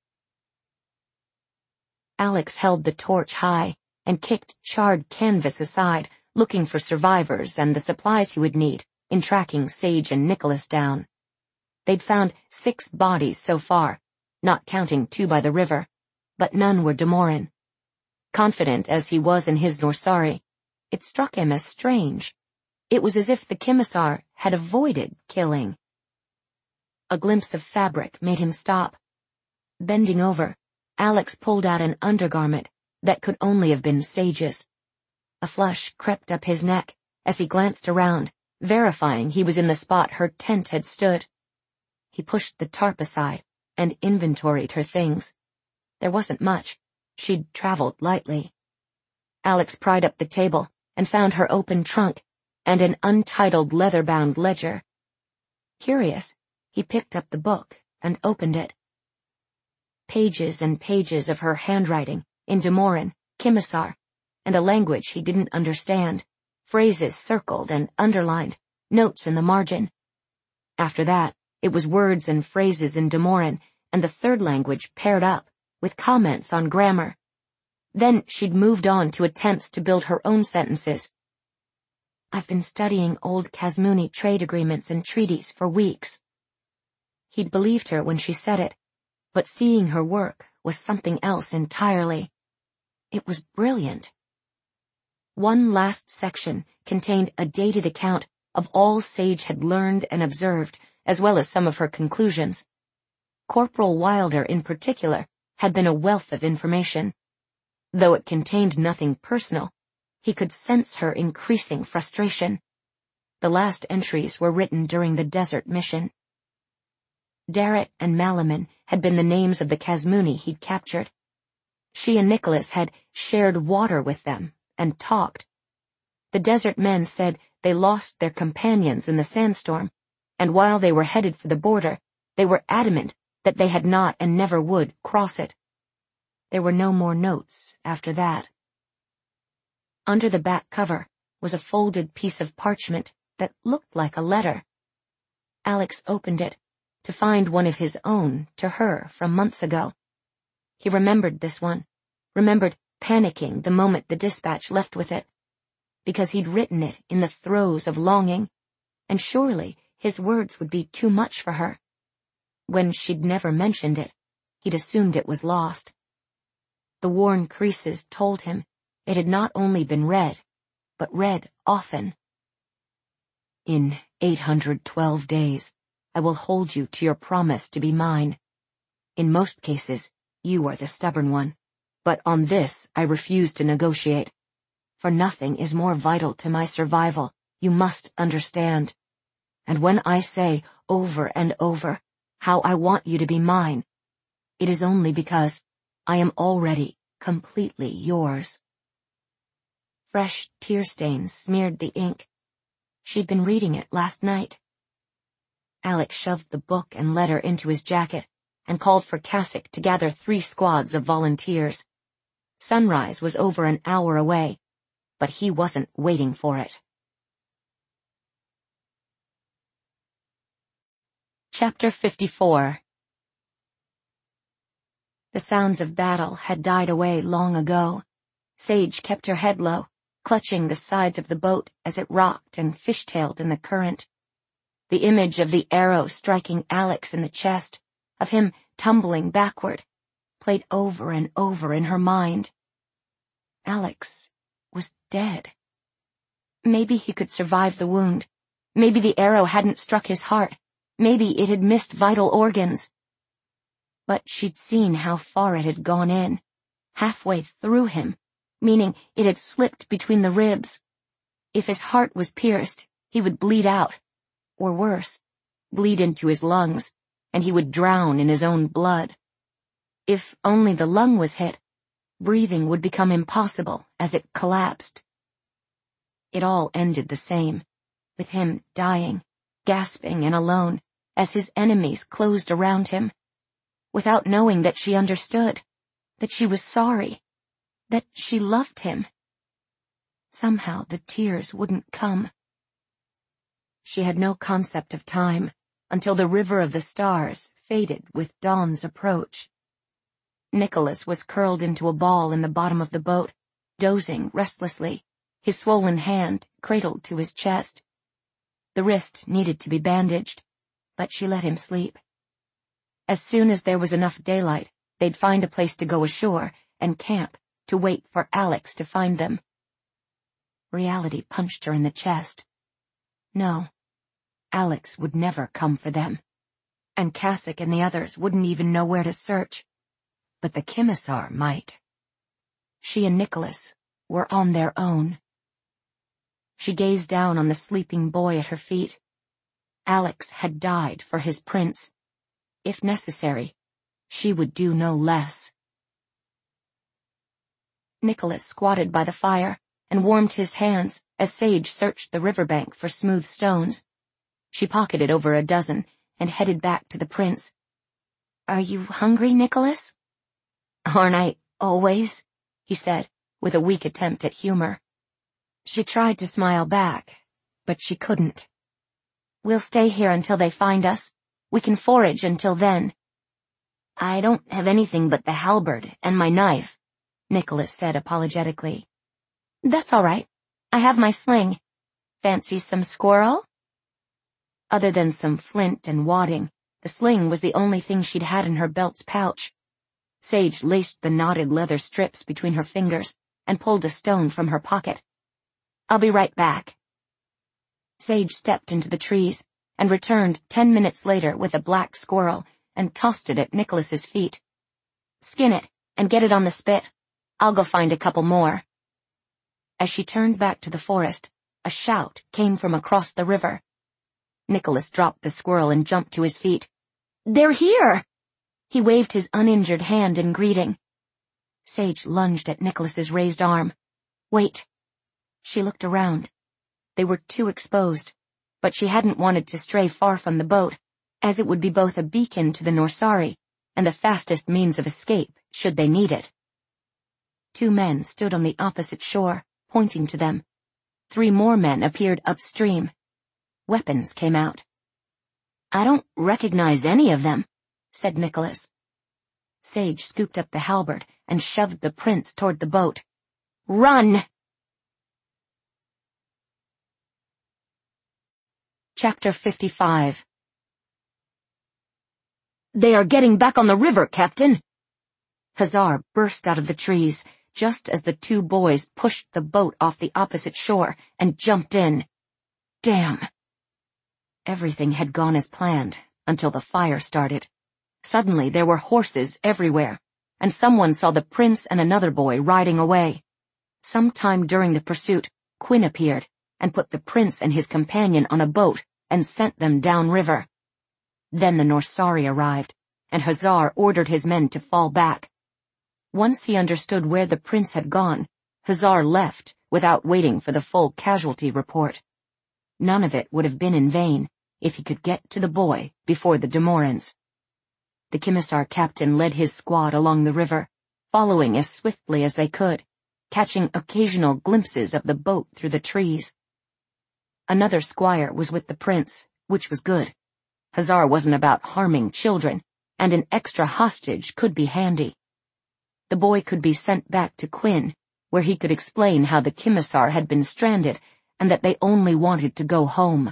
Alex held the torch high and kicked charred canvas aside, looking for survivors and the supplies he would need in tracking Sage and Nicholas down. They'd found six bodies so far, not counting two by the river, but none were Demoran. Confident as he was in his Norsari, it struck him as strange. It was as if the Kimisar had avoided killing. A glimpse of fabric made him stop. Bending over, Alex pulled out an undergarment that could only have been Sage's. A flush crept up his neck as he glanced around, verifying he was in the spot her tent had stood. He pushed the tarp aside and inventoried her things. There wasn't much. She'd traveled lightly. Alex pried up the table and found her open trunk and an untitled leather-bound ledger. Curious, he picked up the book and opened it. Pages and pages of her handwriting in Demoran, Kimisar, and a language he didn't understand, phrases circled and underlined, notes in the margin. After that, it was words and phrases in Demoran and the third language paired up, with comments on grammar. Then she'd moved on to attempts to build her own sentences. "I've been studying old Kasmuni trade agreements and treaties for weeks." He'd believed her when she said it, but seeing her work was something else entirely. It was brilliant. One last section contained a dated account of all Sage had learned and observed, as well as some of her conclusions. Corporal Wilder, in particular, had been a wealth of information. Though it contained nothing personal, he could sense her increasing frustration. The last entries were written during the desert mission. Darrett and Malaman had been the names of the Kasmuni he'd captured. She and Nicholas had shared water with them and talked. The desert men said they lost their companions in the sandstorm, and while they were headed for the border, they were adamant that they had not and never would cross it. There were no more notes after that. Under the back cover was a folded piece of parchment that looked like a letter. Alex opened it to find one of his own to her from months ago. He remembered this one, remembered panicking the moment the dispatch left with it, because he'd written it in the throes of longing, and surely his words would be too much for her. When she'd never mentioned it, he'd assumed it was lost. The worn creases told him it had not only been read, but read often. "In eight hundred twelve days, I will hold you to your promise to be mine. In most cases, you are the stubborn one, but on this I refuse to negotiate. For nothing is more vital to my survival, you must understand. And when I say over and over how I want you to be mine, it is only because I am already completely yours." Fresh tear stains smeared the ink. She'd been reading it last night. Alex shoved the book and letter into his jacket and called for Kasich to gather three squads of volunteers. Sunrise was over an hour away, but he wasn't waiting for it. Chapter fifty-four. The sounds of battle had died away long ago. Sage kept her head low, clutching the sides of the boat as it rocked and fishtailed in the current. The image of the arrow striking Alex in the chest, of him tumbling backward, played over and over in her mind. Alex was dead. Maybe he could survive the wound. Maybe the arrow hadn't struck his heart. Maybe it had missed vital organs. But she'd seen how far it had gone in, halfway through him, meaning it had slipped between the ribs. If his heart was pierced, he would bleed out, or worse, bleed into his lungs, and he would drown in his own blood. If only the lung was hit, breathing would become impossible as it collapsed. It all ended the same, with him dying, gasping and alone, as his enemies closed around him, without knowing that she understood, that she was sorry, that she loved him. Somehow the tears wouldn't come. She had no concept of time until the river of the stars faded with dawn's approach. Nicholas was curled into a ball in the bottom of the boat, dozing restlessly, his swollen hand cradled to his chest. The wrist needed to be bandaged, but she let him sleep. As soon as there was enough daylight, they'd find a place to go ashore and camp to wait for Alex to find them. Reality punched her in the chest. No, Alex would never come for them, and Kasich and the others wouldn't even know where to search. But the Kimisar might. She and Nicholas were on their own. She gazed down on the sleeping boy at her feet. Alex had died for his prince. If necessary, she would do no less. Nicholas squatted by the fire and warmed his hands as Sage searched the riverbank for smooth stones. She pocketed over a dozen and headed back to the prince. "Are you hungry, Nicholas?" "Aren't I always?" he said, with a weak attempt at humor. She tried to smile back, but she couldn't. "We'll stay here until they find us. We can forage until then." "I don't have anything but the halberd and my knife," Nicholas said apologetically. "That's all right. I have my sling. Fancy some squirrel?" Other than some flint and wadding, the sling was the only thing she'd had in her belt's pouch. Sage laced the knotted leather strips between her fingers and pulled a stone from her pocket. "I'll be right back." Sage stepped into the trees and returned ten minutes later with a black squirrel and tossed it at Nicholas's feet. "Skin it and get it on the spit. I'll go find a couple more." As she turned back to the forest, a shout came from across the river. Nicholas dropped the squirrel and jumped to his feet. "They're here!" He waved his uninjured hand in greeting. Sage lunged at Nicholas's raised arm. "Wait." She looked around. They were too exposed, but she hadn't wanted to stray far from the boat, as it would be both a beacon to the Norsari and the fastest means of escape should they need it. Two men stood on the opposite shore, pointing to them. Three more men appeared upstream. Weapons came out. "I don't recognize any of them," said Nicholas. Sage scooped up the halberd and shoved the prince toward the boat. "Run!" Chapter fifty-five. "They are getting back on the river, Captain!" Hazar burst out of the trees just as the two boys pushed the boat off the opposite shore and jumped in. Damn! Everything had gone as planned until the fire started. Suddenly there were horses everywhere, and someone saw the prince and another boy riding away. Sometime during the pursuit, Quinn appeared and put the prince and his companion on a boat and sent them downriver. Then the Norsari arrived, and Hazar ordered his men to fall back. Once he understood where the prince had gone, Hazar left without waiting for the full casualty report. None of it would have been in vain if he could get to the boy before the Demorans. The Kimisar captain led his squad along the river, following as swiftly as they could, catching occasional glimpses of the boat through the trees. Another squire was with the prince, which was good. Hazar wasn't about harming children, and an extra hostage could be handy. The boy could be sent back to Quinn, where he could explain how the Kimisar had been stranded and that they only wanted to go home.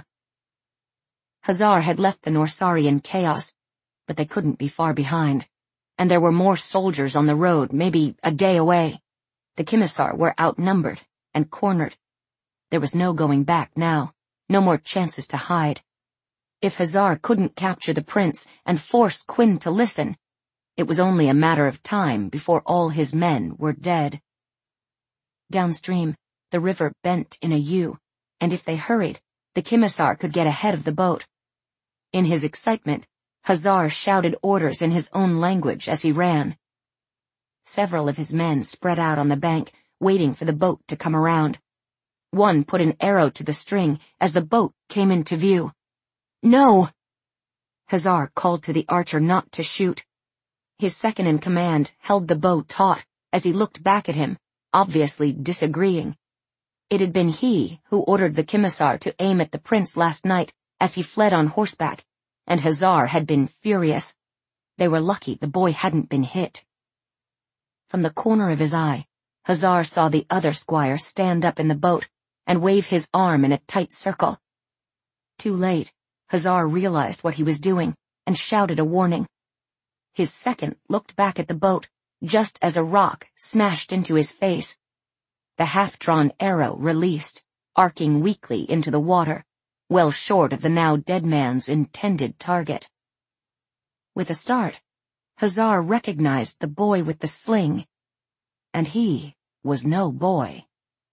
Hazar had left the Norsari in chaos, but they couldn't be far behind, and there were more soldiers on the road, maybe a day away. The Kimisar were outnumbered and cornered. There was no going back now, no more chances to hide. If Hazar couldn't capture the prince and force Quinn to listen, it was only a matter of time before all his men were dead. Downstream, the river bent in a U, and if they hurried, the Kimisar could get ahead of the boat. In his excitement, Hazar shouted orders in his own language as he ran. Several of his men spread out on the bank, waiting for the boat to come around. One put an arrow to the string as the boat came into view. "No!" Hazar called to the archer not to shoot. His second-in-command held the bow taut as he looked back at him, obviously disagreeing. It had been he who ordered the Kimisar to aim at the prince last night as he fled on horseback, and Hazar had been furious. They were lucky the boy hadn't been hit. From the corner of his eye, Hazar saw the other squire stand up in the boat and wave his arm in a tight circle. Too late, Hazar realized what he was doing and shouted a warning. His second looked back at the boat just as a rock smashed into his face. The half-drawn arrow released, arcing weakly into the water, well short of the now dead man's intended target. With a start, Hazar recognized the boy with the sling, and he was no boy.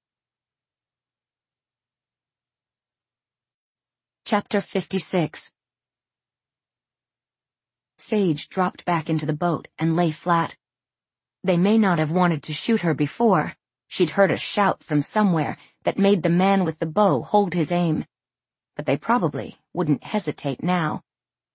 Chapter fifty-six. Sage dropped back into the boat and lay flat. They may not have wanted to shoot her before. She'd heard a shout from somewhere that made the man with the bow hold his aim. But they probably wouldn't hesitate now.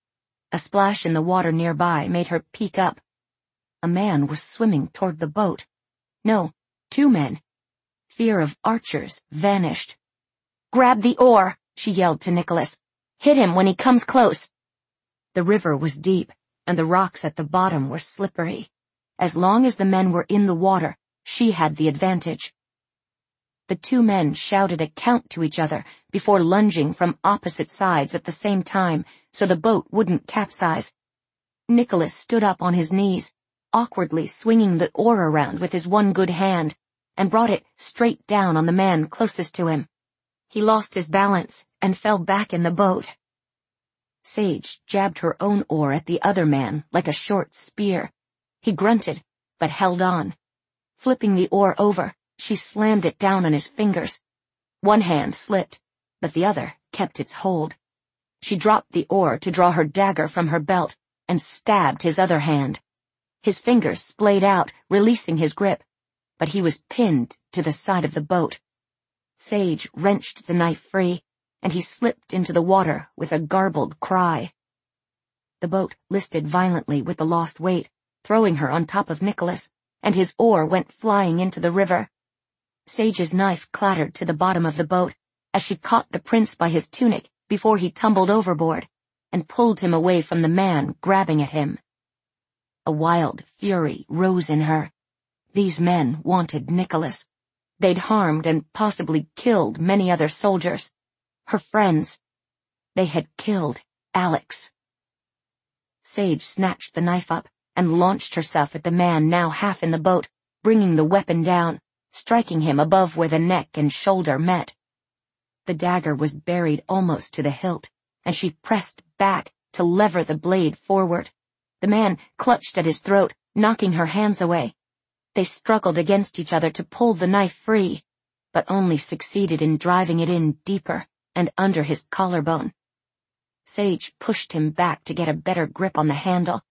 A splash in the water nearby made her peek up. A man was swimming toward the boat. No, two men. Fear of archers vanished. "Grab the oar," she yelled to Nicholas. "Hit him when he comes close." The river was deep, and the rocks at the bottom were slippery. As long as the men were in the water, she had the advantage. The two men shouted a count to each other before lunging from opposite sides at the same time so the boat wouldn't capsize. Nicholas stood up on his knees, awkwardly swinging the oar around with his one good hand, and brought it straight down on the man closest to him. He lost his balance and fell back in the boat. Sage jabbed her own oar at the other man like a short spear. He grunted, but held on. Flipping the oar over, she slammed it down on his fingers. One hand slipped, but the other kept its hold. She dropped the oar to draw her dagger from her belt and stabbed his other hand. His fingers splayed out, releasing his grip, but he was pinned to the side of the boat. Sage wrenched the knife free, and he slipped into the water with a garbled cry. The boat listed violently with the lost weight, throwing her on top of Nicholas, and his oar went flying into the river. Sage's knife clattered to the bottom of the boat as she caught the prince by his tunic before he tumbled overboard, and pulled him away from the man grabbing at him. A wild fury rose in her. These men wanted Nicholas. They'd harmed and possibly killed many other soldiers. Her friends. They had killed Alex. Sage snatched the knife up and launched herself at the man now half in the boat, bringing the weapon down, striking him above where the neck and shoulder met. The dagger was buried almost to the hilt, and she pressed back to lever the blade forward. The man clutched at his throat, knocking her hands away. They struggled against each other to pull the knife free, but only succeeded in driving it in deeper and under his collarbone, Sage pushed him back to get a better grip on the handle.